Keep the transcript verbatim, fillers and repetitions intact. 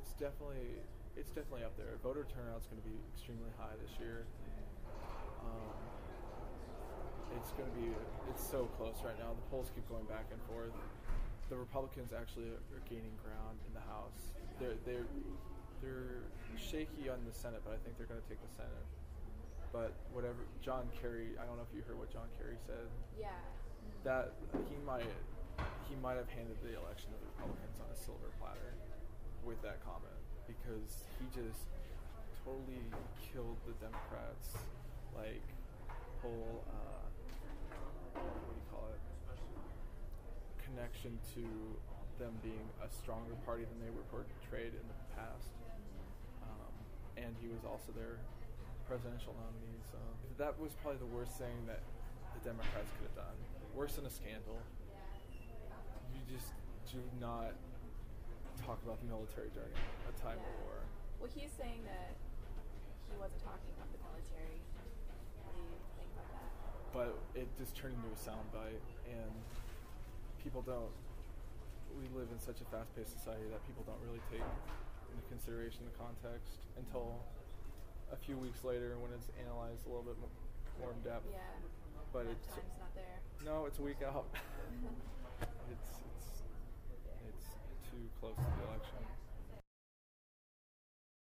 it's definitely it's definitely up there. Voter turnout's going to be extremely high this year. Um, it's going to be it's so close right now. The polls keep going back and forth. The Republicans actually are gaining ground in the House. They're they're they're shaky on the Senate, but I think they're going to take the Senate. But whatever, John Kerry, I don't know if you heard what John Kerry said. Yeah. That he might he might have handed the election to the Republicans on a silver platter with that comment, because he just totally killed the Democrats' like whole uh, what do you call it connection to them being a stronger party than they were portrayed in the past. Um, and he was also their presidential nominee. So that was probably the worst thing that the Democrats could have done. Worse than a scandal. You just do not talk about the military during a time Yeah. of war. Well, he's saying that he wasn't talking about the military. What do you think about that? But it just turned into a soundbite, and people don't. We live in such a fast-paced society that people don't really take into consideration the context until a few weeks later when it's analyzed a little bit more in depth. Yeah. But Enough it's time's not there. no, it's a week out. it's it's it's too close to the election.